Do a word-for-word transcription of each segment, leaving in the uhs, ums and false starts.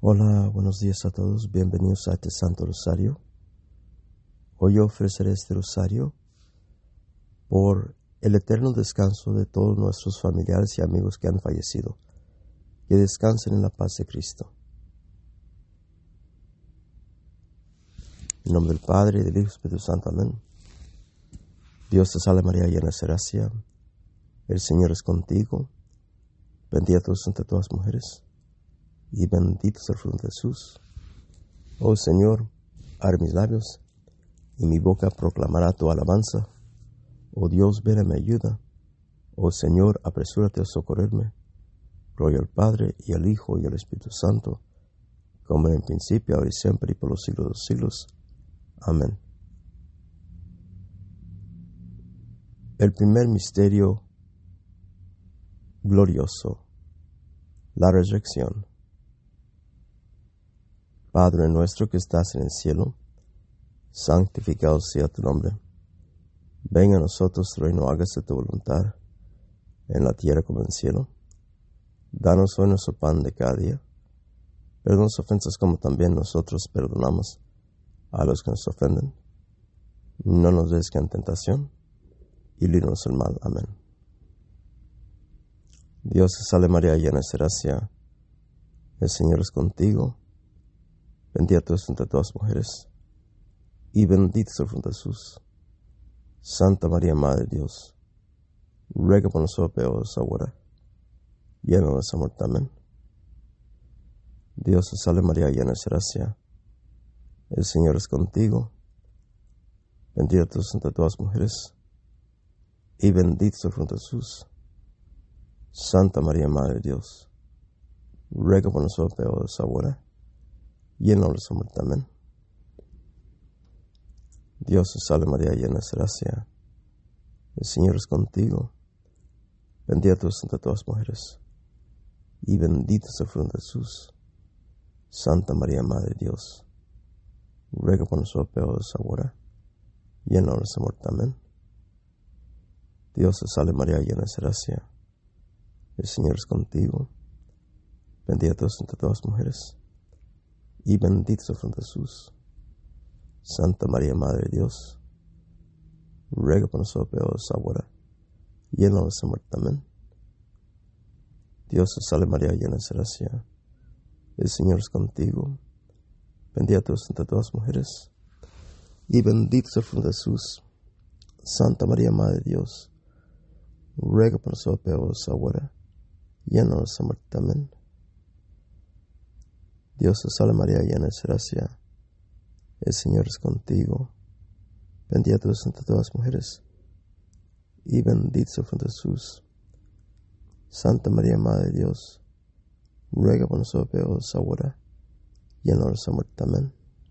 Hola, buenos días a todos, bienvenidos a este Santo Rosario. Hoy ofreceré este rosario por el eterno descanso de todos nuestros familiares y amigos que han fallecido. Que descansen en la paz de Cristo. En nombre del Padre, y del Hijo y del Espíritu Santo. Amén. Dios te salve María, llena de gracia. El Señor es contigo. Bendita tú eres entre todas las mujeres, y bendito es el fruto de Jesús. Oh Señor, abre mis labios, y mi boca proclamará tu alabanza. Oh Dios, ven a mi ayuda. Oh Señor, apresúrate a socorrerme. Gloria al Padre, y al Hijo, y al Espíritu Santo, como en el principio, ahora y siempre, y por los siglos de los siglos. Amén. El primer misterio glorioso, la resurrección. Padre nuestro que estás en el cielo, santificado sea tu nombre. Venga a nosotros tu reino, hágase tu voluntad, en la tierra como en el cielo. Danos hoy nuestro pan de cada día. Perdona las ofensas como también nosotros perdonamos a los que nos ofenden. No nos dejes caer en tentación, y líbranos del mal. Amén. Dios te salve María, llena de gracia. El Señor es contigo. Bendita tú eres entre todas las mujeres, y bendito es el fruto de Jesús. Santa María, Madre de Dios, ruega por nosotros pecadores ahora y en la hora de nuestra muerte. Amén. Dios te salve María, llena de gracia. El Señor es contigo. Bendita tú eres entre todas las mujeres, y bendito es el fruto de Jesús. Santa María, Madre de Dios, ruega por nosotros pecadores ahora y en la hora de nuestra muerte. Amén. Dios te salve María, llena de gracia. El Señor es contigo. Bendita tú eres entre todas las mujeres, y bendito es el fruto de Jesús. Santa María, Madre de Dios, ruega por nosotros pecadores ahora y en la hora de nuestra muerte. Amén. Dios te salve María, llena de gracia. El Señor es contigo. Bendita tú eres entre todas las mujeres, y bendito es el fruto de Jesús. Santa María, Madre de Dios, ruega por nosotros pecadores ahora y en la hora de nuestra muerte. Amén. Dios te salve María, llena de gracia. El Señor es contigo. Bendita tú eres entre todas las mujeres, y bendito es el fruto de Jesús. Santa María, Madre de Dios, ruega por nosotros pecadores ahora y en la hora de nuestra muerte. Amén. Dios te salve María, llena de gracia. El Señor es contigo. Bendita tú eres entre todas las mujeres, y bendito es el fruto de Jesús. Santa María, Madre de Dios, ruega por nosotros pecadores ahora y en la hora de nuestra muerte. Amén.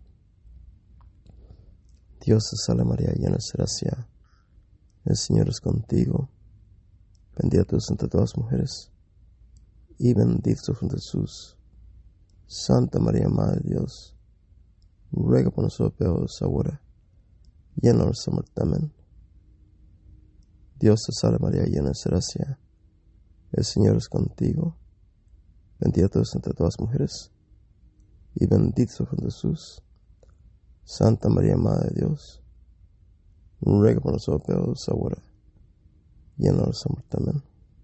Dios te salve María, llena de gracia. El Señor es contigo. Bendita tú eres entre todas las mujeres, y bendito es el fruto de Jesús. Santa María, Madre de Dios, ruega por nosotros pecadores ahora y en la hora de nuestra muerte. Amén. Dios te salve María, llena de gracia. El Señor es contigo. Bendita tú eres entre todas las mujeres, y bendito es el fruto de Jesús. Santa María, Madre de Dios, ruega por nosotros pecadores ahora y en la hora de nuestra muerte. Amén.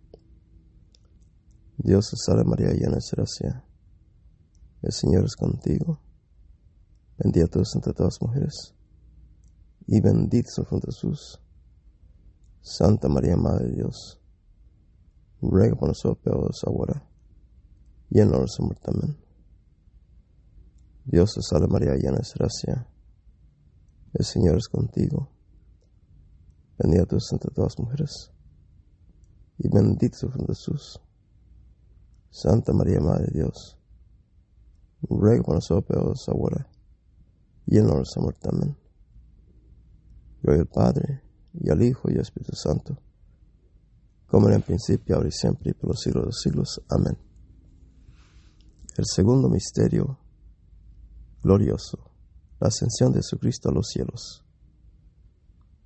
Dios te salve María, llena de gracia. El Señor es contigo. Bendita tú eres entre todas las mujeres, y bendito es el fruto de Jesús. Santa María, Madre de Dios, ruega por nosotros pecadores ahora y en la hora de nuestra muerte. Amén. Dios te salve María, llena de gracia. El Señor es contigo. Bendita tú eres entre todas las mujeres, y bendito es el fruto de Jesús. Santa María, Madre de Dios, ruega por nosotros pecadores ahora y en la hora de nuestra muerte. Amén. Gloria al Padre, y al Hijo, y al Espíritu Santo, como en el principio, ahora y siempre, y por los siglos de los siglos. Amén. El segundo misterio glorioso, la ascensión de Jesucristo a los cielos.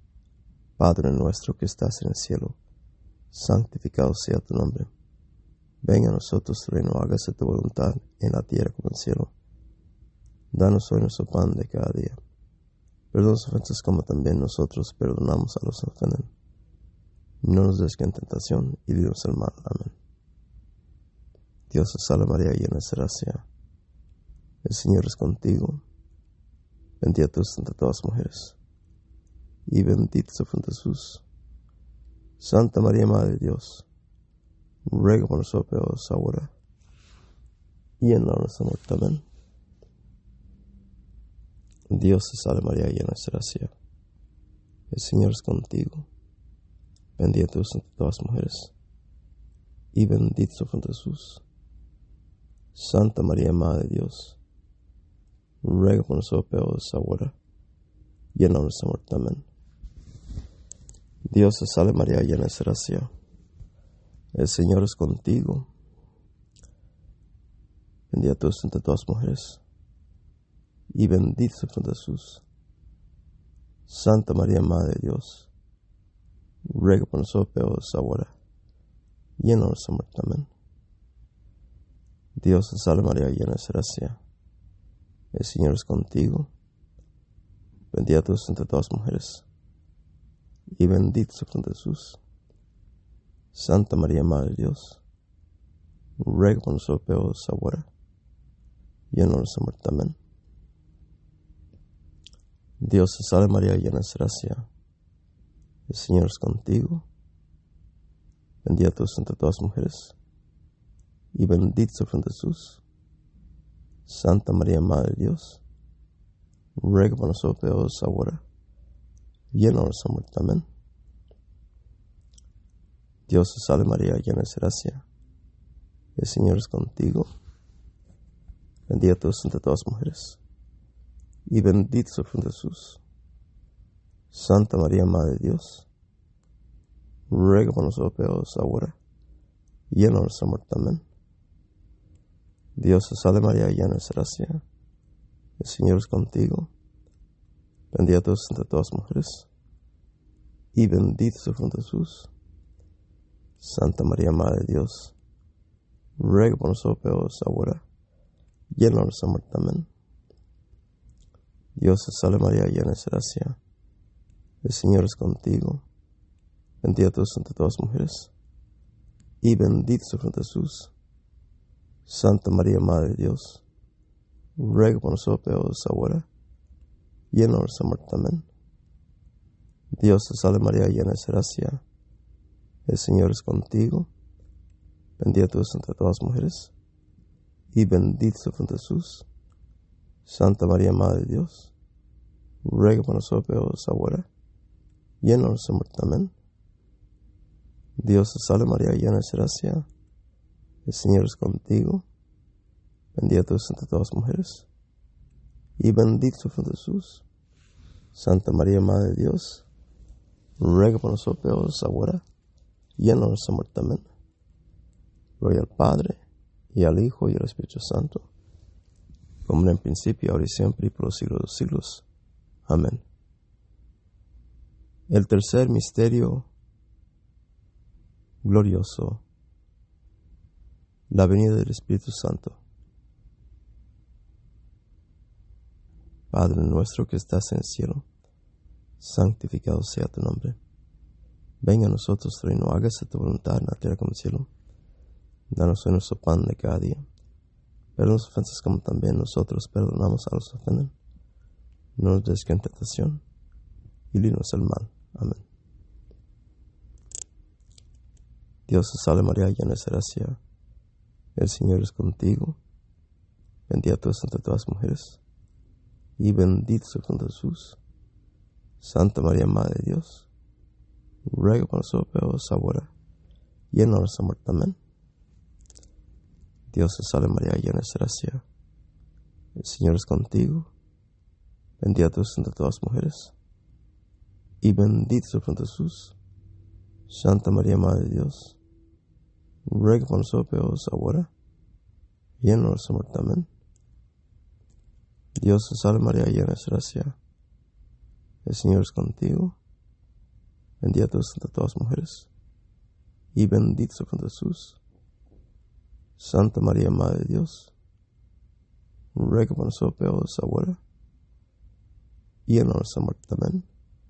Padre nuestro que estás en el cielo, santificado sea tu nombre. Venga a nosotros tu reino, hágase tu voluntad en la tierra como en el cielo. Danos hoy nuestro pan de cada día. Perdona las ofensas como también nosotros perdonamos a los que nos ofenden. No nos des en tentación y líbranos del mal. Amén. Dios te salve María, llena de gracia. El Señor es contigo. Bendita tú eres entre todas las mujeres, y bendito es el fruto de Jesús. Santa María, Madre de Dios, ruega por nosotros pecadores ahora y en la hora de nuestra muerte. Amén. Dios te salve María, llena de gracia. El Señor es contigo. Bendita tú eres entre todas las mujeres, y bendito es el fruto de Jesús. Santa María, Madre de Dios, ruega por nosotros pecadores ahora y en la hora de nuestra muerte. Amén. Dios te salve María, llena de gracia. El Señor es contigo. Bendita tú eres entre todas las mujeres, y bendito es el fruto de Jesús. Santa María, Madre de Dios, ruega por nosotros pecadores ahora y en la hora de nuestra muerte. Amén. Dios te salve María, llena de gracia. El Señor es contigo. Bendita tú eres entre todas las mujeres, y bendito es el fruto de Jesús. Santa María, Madre de Dios, ruega por nosotros pecadores ahora y en la hora de nuestra muerte. Amén. Dios te salve María, llena de gracia. El Señor es contigo. Bendita tú eres entre todas las mujeres, y bendito es el fruto de Jesús. Santa María, Madre de Dios, ruega por nosotros pecadores ahora y en la hora de nuestra muerte. Amén. Dios te salve María, llena de gracia. El Señor es contigo. Bendita tú eres entre todas las mujeres, y bendito es el fruto de Jesús. Santa María, Madre de Dios, ruega por nosotros pecadores ahora y en la hora de nuestra muerte. Amén. Dios te salve María, llena de gracia. El Señor es contigo. Bendita tú eres entre todas las mujeres, y bendito es el fruto de Jesús. Santa María, Madre de Dios, ruega por nosotros pecadores ahora y en la hora de nuestra muerte. Amén. Dios te salve María, llena de gracia. El Señor es contigo. Bendita tú eres entre todas las mujeres, y bendito es el fruto de Jesús. Santa María, Madre de Dios, ruega por nosotros pecadores ahora y en la hora de nuestra muerte. Amén. Dios te salve María, llena de gracia. El Señor es contigo. Bendita tú eres entre todas las mujeres, y bendito es el fruto de Jesús. Santa María, Madre de Dios, ruega por nosotros pecadores ahora y en la hora de nuestra muerte. Amén. Dios te salve María, llena de gracia. El Señor es contigo. Bendita tú eres entre todas las mujeres, y bendito es el fruto de Jesús. Santa María, Madre de Dios, ruega por nosotros pecadores ahora y en la hora de nuestra muerte. Amén. Gloria al Padre, y al Hijo, y al Espíritu Santo, como en el principio, ahora y siempre, y por los siglos de los siglos. Amén. El tercer misterio glorioso, la venida del Espíritu Santo. Padre nuestro que estás en el cielo, santificado sea tu nombre. Venga a nosotros tu reino, hágase tu voluntad en la tierra como en el cielo. Danos hoy nuestro pan de cada día. Perdona las ofensas como también nosotros perdonamos a los que ofenden. No nos des en tentación, y líbranos del mal. Amén. Dios te salve María, llena de gracia. El Señor es contigo. Bendita tú eres entre todas las mujeres, y bendito es el fruto de Jesús. Santa María, Madre de Dios, ruega por nosotros pecadores ahora y en la hora de nuestra muerte. Amén. Dios te salve María, llena de gracia. El Señor es contigo. Bendita tú eres entre todas las mujeres, y bendito es el fruto de Jesús. Santa María, Madre de Dios, ruega por nosotros pecadores ahora y en la hora de nuestra muerte. Amén. Dios te salve María, llena de gracia. El Señor es contigo. Bendita tú eres entre todas las mujeres, y bendito es el fruto de Jesús. Santa María, Madre de Dios, ruega por nosotros pecadores ahora y en nuestra muerte. Amén.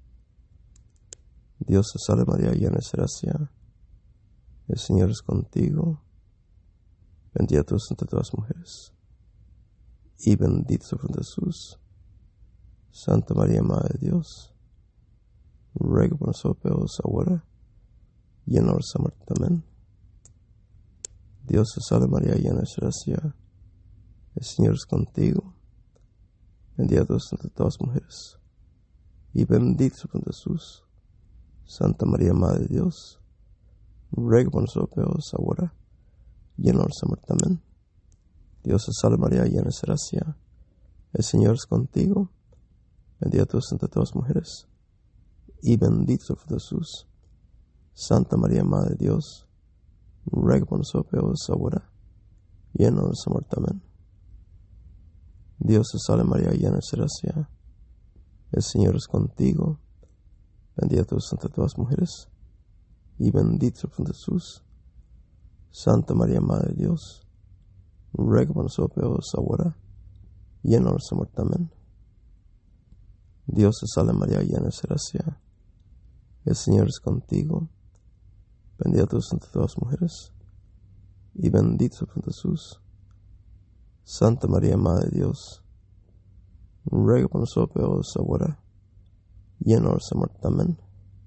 Dios te salve María, llena de gracia, el Señor es contigo, bendita tú eres entre todas las mujeres, y bendito es el fruto de Jesús. Santa María, Madre de Dios, ruega por nosotros pecadores ahora y en nuestra muerte. Amén. Dios te salve María, llena de gracia, el Señor es contigo, bendita tú eres entre todas las mujeres, y bendito es el fruto de Jesús. Santa María, Madre de Dios, ruega por nosotros pecadores ahora y en nuestra muerte. Amén. Dios te salve María, llena de gracia, el Señor es contigo, bendita tú eres entre todas las mujeres, y bendito es el fruto de Jesús. Santa María, Madre de Dios, ruega por nosotros pecadores ahora y en nuestra muerte. Amén. Dios te salve María, llena de gracia, el Señor es contigo, bendita tú eres entre todas las mujeres, y bendito es el fruto de Jesús. Santa María, Madre de Dios, ruega por nosotros pecadores ahora y en nuestra muerte. Amén. Dios te salve María, llena de gracia, el Señor es contigo, bendita tú eres entre todas las mujeres, y bendito es el fruto de Jesús. Santa María, Madre de Dios, ruega por nosotros pecadores ahora y en nuestra muerte. Amén.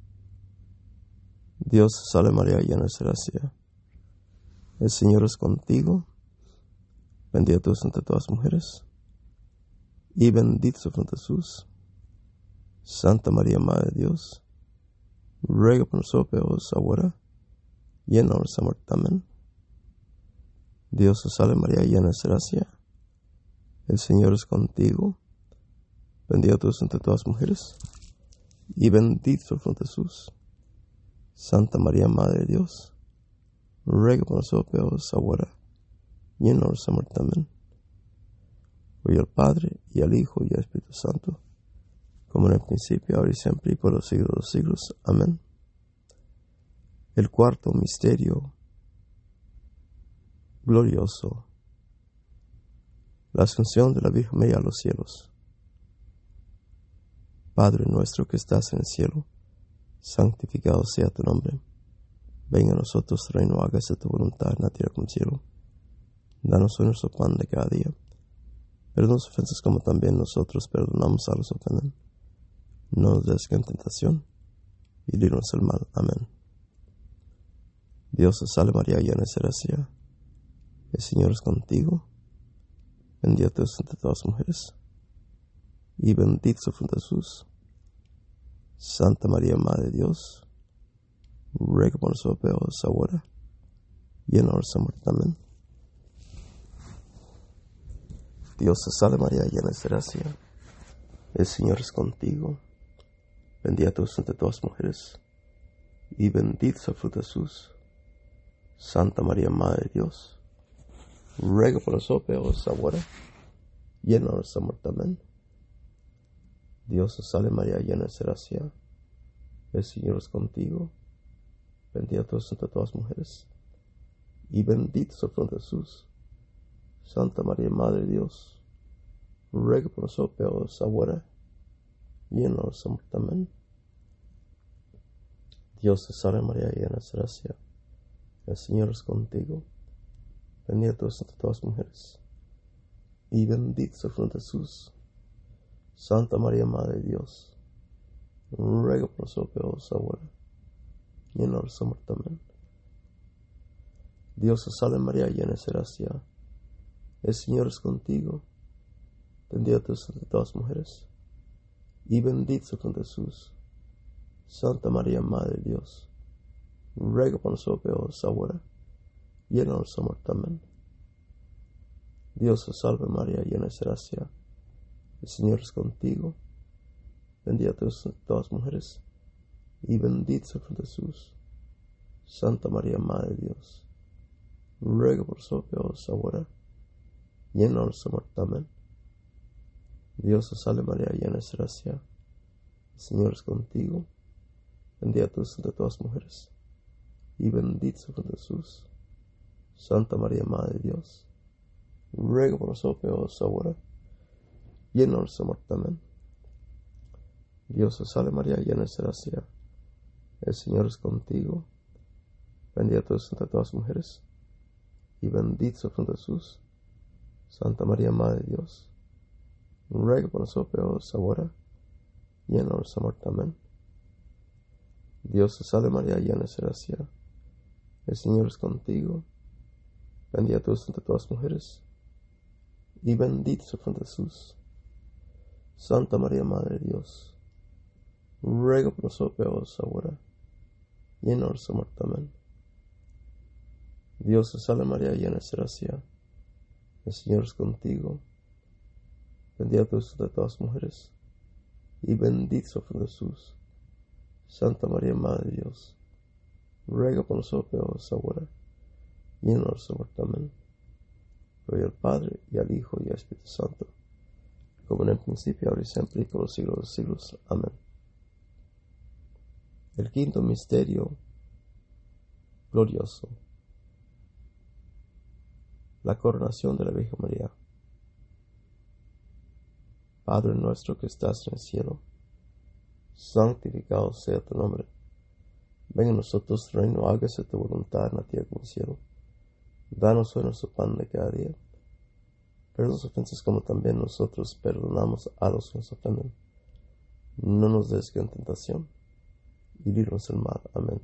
Dios te salve María, llena de gracia, el Señor es contigo, bendita tú eres entre todas las mujeres, y bendito es el fruto de Jesús. Santa María, Madre de Dios, ruega por nosotros pecadores ahora y en nuestra muerte. Amén. Dios te salve María, llena de gracia, el Señor es contigo, bendita tú eres entre todas las mujeres, y bendito es el fruto de Jesús. Santa María, Madre de Dios, ruega por nosotros pecadores ahora y en nuestra muerte. Amén. Gloria al Padre, y al Hijo, y al Espíritu Santo, como en el principio, ahora y siempre, y por los siglos de los siglos. Amén. El cuarto misterio glorioso, la ascensión de la Virgen María a los cielos. Padre nuestro que estás en el cielo, santificado sea tu nombre. Venga a nosotros tu reino, hágase tu voluntad en la tierra como en el cielo. Danos hoy nuestro pan de cada día. Perdona las ofensas como también nosotros perdonamos a los que ofenden. No nos des en tentación, y líbranos del mal. Amén. Dios te salve María, llena de gracia, el Señor es contigo, bendita tú eres entre todas las mujeres, y bendito es el fruto de Jesús. Santa María, Madre de Dios, ruega por nosotros pecadores ahora y en nuestra muerte. Amén. Dios te salve María, llena de gracia, el Señor es contigo, bendita tú eres entre todas las mujeres, y bendito es el fruto de Jesús. Santa María, Madre de Dios, ruega por nosotros pecadores ahora y en nuestra muerte. Amén. Dios te salve María, llena de gracia, el Señor es contigo, bendita tú eres entre todas las mujeres, y bendito es el fruto de Jesús. Santa María, Madre de Dios, ruega por nosotros pecadores ahora y en nuestra muerte. Amén. Dios te salve María, llena de gracia, el Señor es contigo, bendita tú eres entre todas las mujeres, y bendito es el fruto de Jesús. Santa María, Madre de Dios, ruega por nosotros pecadores ahora y en nuestra muerte. Amén. Dios te salve María, llena de gracia, el Señor es contigo, bendita tú eres entre todas las mujeres, y bendito es el fruto de Jesús. Santa María, Madre de Dios, ruega por nosotros pecadores ahora y en nuestra muerte. Amén. Dios te salve María, llena de gracia, el Señor es contigo, bendita tú eres entre todas las mujeres, y bendito es el fruto de Jesús. Santa María, Madre de Dios, ruega por nosotros pecadores ahora y en nuestra muerte. Amén. Dios te salve María, llena de gracia, el Señor es contigo, bendita tú eres entre todas las mujeres, y bendito es el fruto de Jesús. Santa María, Madre de Dios, ruega por nosotros pecadores ahora y en nuestra muerte. Amén. Dios te salve María, llena de gracia, el Señor es contigo. Bendita tú eres entre todas las mujeres, y bendito es el fruto de Jesús. Santa María, Madre de Dios, ruega por nosotros pecadores ahora y en nuestra muerte. Amén. Dios te salve María, llena de gracia, el Señor es contigo. Bendita tú eres entre todas las mujeres, y bendito es el fruto de Jesús. Santa María, Madre de Dios, ruega por nosotros pecadores ahora y en nuestra muerte. Amén. Dios te salve María, llena de gracia, el Señor es contigo. Bendita tú eres entre todas las mujeres, y bendito es el fruto de Jesús. Santa María, Madre de Dios, ruega por nosotros pecadores ahora y en nuestra muerte. Amén. Gloria al Padre, y al Hijo, y al Espíritu Santo, como en el principio, ahora y siempre, y por los siglos de los siglos. Amén. El quinto misterio glorioso, la coronación de la Virgen María. Padre nuestro que estás en el cielo, santificado sea tu nombre. Venga a nosotros tu reino, hágase tu voluntad en la tierra como en el cielo. Danos hoy nuestro pan de cada día. Perdona las ofensas como también nosotros perdonamos a los que nos ofenden. No nos des en tentación, y líbranos del mal. Amén.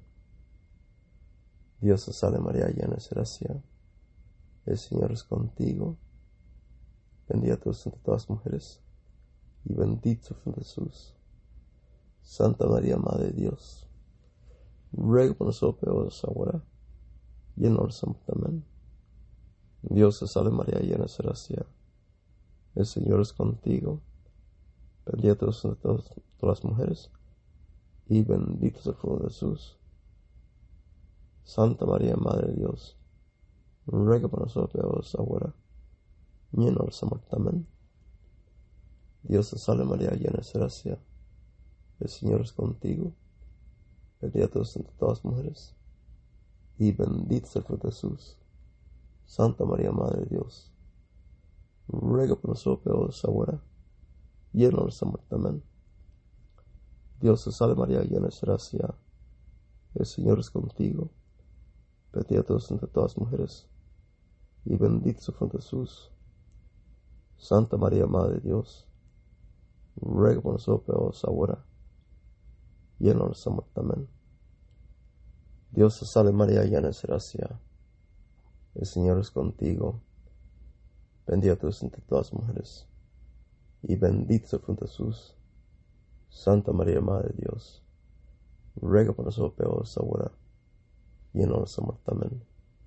Dios te salve María, llena de gracia, el Señor es contigo. Bendita tú eres entre todas las mujeres, y bendito es el fruto de Jesús. Santa María, Madre de Dios, ruega por nosotros pecadores ahora y en nuestra muerte. Amén. Dios te salve María, llena de gracia, el Señor es contigo. Bendita tú eres entre todas, todas las mujeres, y bendito es el fruto de Jesús. Santa María, Madre de Dios, ruega por nosotros pecadores ahora y en nuestra muerte. Amén. Dios te salve María, llena de gracia, el Señor es contigo. Bendita tú eres entre todas las mujeres, y bendito es el fruto de Jesús. Santa María, Madre de Dios, ruega por nosotros pecadores ahora y en nuestra muerte. Amén. Dios te salve María, llena de gracia, el Señor es contigo. Bendita tú eres entre todas las mujeres, y bendito es el fruto de Jesús. Santa María, Madre de Dios, ruega por nosotros pecadores ahora y en nuestra muerte. Amén. Dios te salve María, llena de gracia, el Señor es contigo. Bendita tú eres entre todas las mujeres, y bendito es el fruto de Jesús. Santa María, Madre de Dios, ruega por nosotros pecadores ahora y en nuestra muerte. Amén.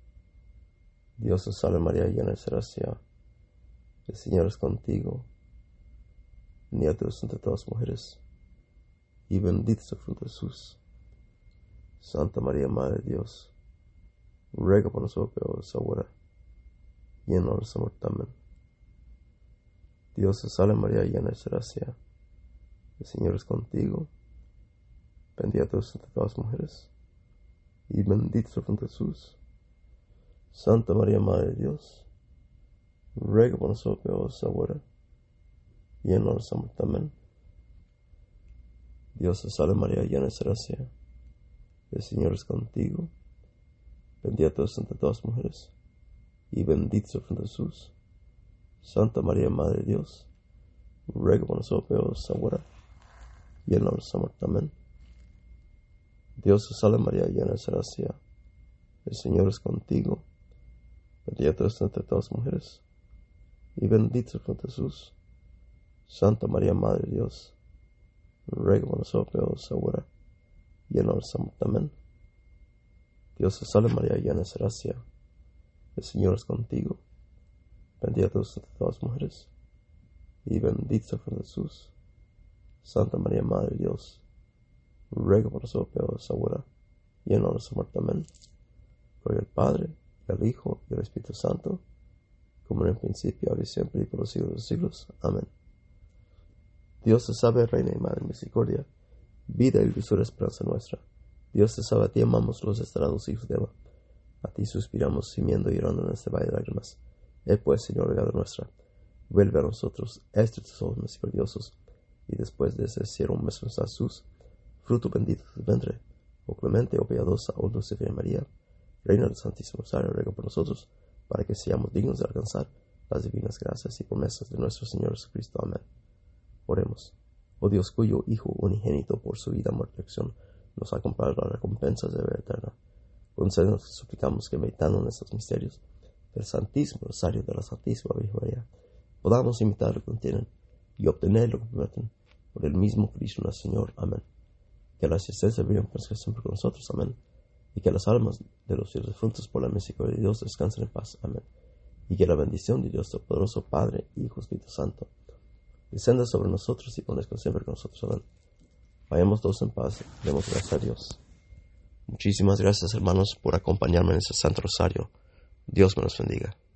Dios te salve María, llena de gracia, el Señor es contigo. Bendita tú eres entre todas las mujeres, y bendito es el fruto de Jesús. Santa María, Madre de Dios, ruega por nosotros pecadores ahora y en nuestra muerte. Amén. Dios te salve María, llena de gracia, el Señor es contigo. Bendita tú eres entre todas las mujeres, y bendito es el fruto de Jesús. Santa María, Madre de Dios, ruega por nosotros pecadores ahora y en nuestra muerte. Amén. Dios te salve María, llena de gracia, el Señor es contigo. Bendita tú eres entre todas las mujeres, y bendito es el fruto de Jesús. Santa María, Madre de Dios, ruega por nosotros pecadores ahora y en nuestra muerte. Amén. Dios te salve María, llena de gracia, el Señor es contigo. Bendita tú eres entre todas las mujeres, y bendito es el fruto de Jesús. Santa María, Madre de Dios, ruega por nosotros pecadores ahora y en nuestra muerte. Amén. Dios te salve María, llena de gracia, el Señor es contigo. Bendita tú eres entre todas las mujeres, y bendito es el fruto de Jesús. Santa María, Madre de Dios, ruega por nosotros pecadores ahora y en nuestra muerte. Amén. Gloria al Padre, y al Hijo, y al Espíritu Santo, como en el principio, ahora y siempre, y por los siglos de los siglos. Amén. Dios te salve, Reina y Madre de Misericordia, vida y dulzura esperanza nuestra. Dios te salve, a ti amamos los desterrados hijos de Eva. A ti suspiramos, gimiendo y llorando en este valle de lágrimas. He pues, Señor, regado nuestra, vuelve a nosotros estos tus ojos misericordiosos, y después de ese cierro nuestros sus, fruto bendito de tu vientre, oh clemente, oh piadosa, oh dulce Virgen María, Reina del Santísimo Rosario, ruega por nosotros, para que seamos dignos de alcanzar las divinas gracias y promesas de nuestro Señor Jesucristo. Amén. Oremos. Oh Dios, cuyo Hijo unigénito por su vida, muerte y acción nos ha comprado las recompensas de la vida eterna, concédenos que suplicamos que, meditando en estos misterios del Santísimo Rosario de la Santísima Virgen María, podamos imitar lo que contienen y obtener lo que prometen, por el mismo Cristo nuestro Señor. Amén. Que la asistencia de Virgen permanezca siempre con nosotros. Amén. Y que las almas de los fieles difuntos por la misericordia de Dios descansen en paz. Amén. Y que la bendición de Dios Todopoderoso, Padre, Hijo y Espíritu Santo, descienda sobre nosotros y permanezca siempre con nosotros. Amén. Vayamos todos en paz. Demos gracias a Dios. Muchísimas gracias, hermanos, por acompañarme en este Santo Rosario. Dios me los bendiga.